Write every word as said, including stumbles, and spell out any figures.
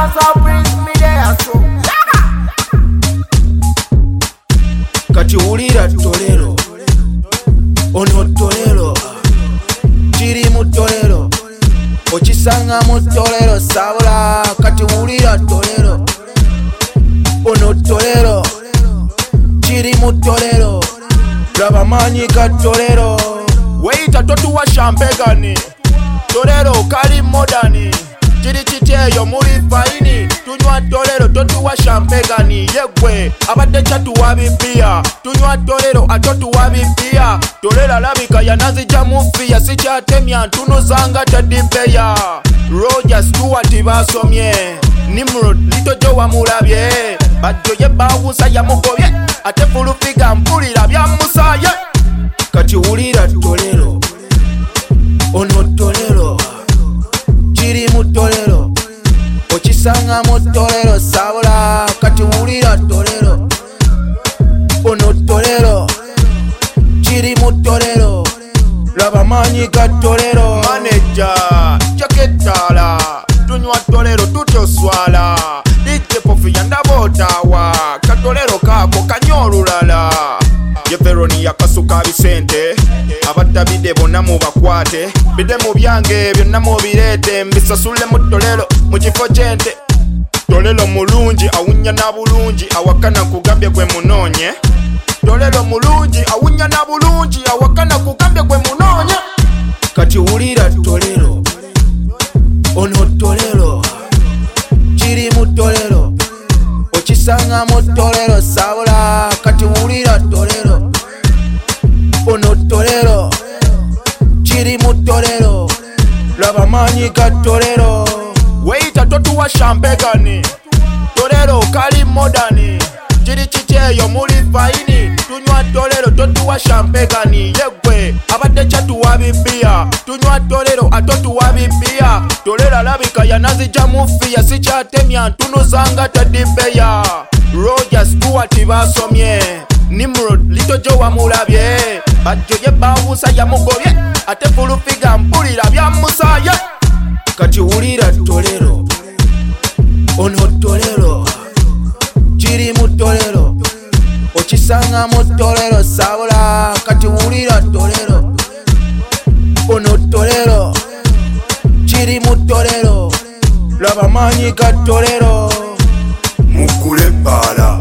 Gaza brings me there so. Kati wulira Torero, ono Torero, kiri mu Torero, okisanga mu Torero sabula. Kati wulira Torero, ono Torero, kiri mu Torero, laba maanyi ga Torero. Weita totuwa champegani, Torero kali modani, kiri kiteyo muri faini. Tunywa Torero totuwa champegani, yegwe abadde chatuwa bibia. Tunywa Torero atotuwa bibia. Torero alabika yanazija mufia, sikyatemya ntunu zanga tadibeya. Roger Stewart basomye, Nimrod Lito Jo wamulabye, Badjo ye bawusa yamugobye, ate fulufiga mpulira byamusaye. Kati wulira Torero, ono Torero, kiri mu Torero, okisanga mu Torero sabula. Kati wulira Torero, ono Torero, kiri mu Torero, laba maanyi ga Torero. Manager Jaketala, tunywa Torero tutoswala. D J Pofi yandabotawa, katorero kako kanyolulala. Ye Veroni yakasuka bisente, abatabide bonna mubakwate. Bide mu byange byonna mubirete, mbisasule mu Torero mu kifo kyente. Torero mulungi awunya na bulungi, awakana kugambye gwe munonye. Torero mulungi awunya na bulungi, awakana kugambye gwe munonye. Kati wulira Torero, ono Torero, kiri mu Torero, okisanga mu Torero sabula. Kati wulira Torero, ono Torero, kiri mu Torero, laba maanyi ga Torero. Weita totuwa champegani, Torero kali modani, kiri kiteyo muri faini. Tunywa Torero totuwa champegani, yegwe abadde chatuwa bibia. Tunywa Torero atotuwa bibia. Torero alabika yanazija mufia, sikyatemya ntunu zanga tadibeya. Roger Stewart basomye, Nimrod Lito Jo wamulabye, Badjo ye bawusa yamugobye, ate fulufiga mpulira byamusaye. Kati wulira Torero, ono Torero, kiri mu Torero, okisanga mu Torero sabula. Kati wulira Torero, ono Torero, kiri mu Torero, laba maanyi ga Torero. Mukule bala